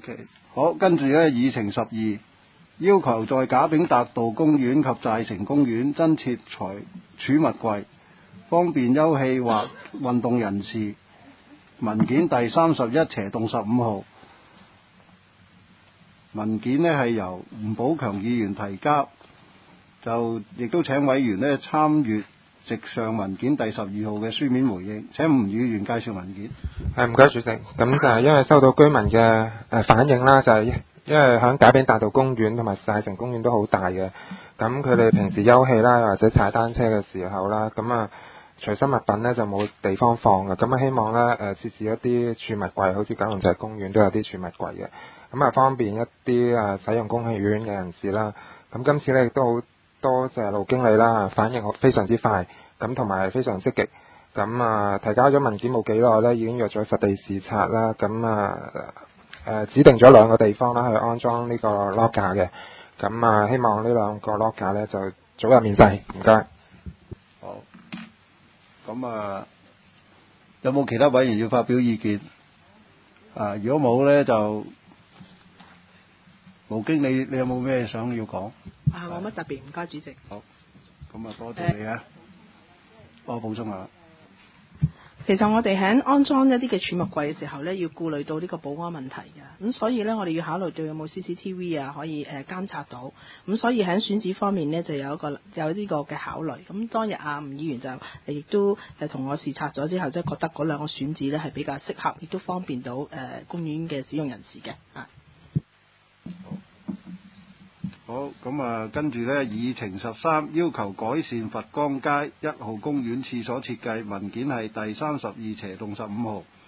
OK， 好，跟住咧議程12，要求在賈炳達道公園及寨城公園增設財儲物櫃，方便休憩或運動人士。文件第31/15號，文件呢係由吳寶強議員提交，就亦都請委員呢參閱直上文件第12號嘅書面回應。請吳議員介紹文件。 唔該主席，咁就係因為收到居民嘅反映啦，就係因為響賈炳達道公園同埋寨城公園都好大嘅，咁佢哋平時休憩啦或者踩單車嘅時候啦，咁隨身物品呢就冇地方放嘅，咁希望呢設置一啲儲物櫃，好似九龍寨公園都有啲儲物櫃嘅，咁方便一啲使用公戲院嘅人士啦。咁今次呢亦都好多謝盧經理啦，反應非常之快，咁同埋非常積極。咁提交咗文件冇幾耐呢，已經約咗實地視察啦。咁指定咗2個地方啦，去安裝呢個 lock 架嘅。咁希望呢2個 lock 架呢就早日面世。唔該。 好。咁有冇其他委員要發表意見？如果冇呢，就盧經理，你有冇咩想要講？ 冇乜特別，唔該主席。 好，咁多謝你啊。我補充下。 其實我哋喺安裝一啲嘅儲物櫃嘅時候呢，要顧慮到呢個保安問題嘅，咁所以呢，我哋要考慮到有冇 CCTV 啊，可以監察到，咁所以喺選址方面呢，就有呢個嘅考慮。咁當日吳議員就亦都同我視察咗之後，即係覺得嗰2個選址呢係比較適合，亦都方便到公園嘅使用人士嘅。 好，咁跟住呢，議程13，要求改善佛光街1號公園廁所設計，文件係第32/15號。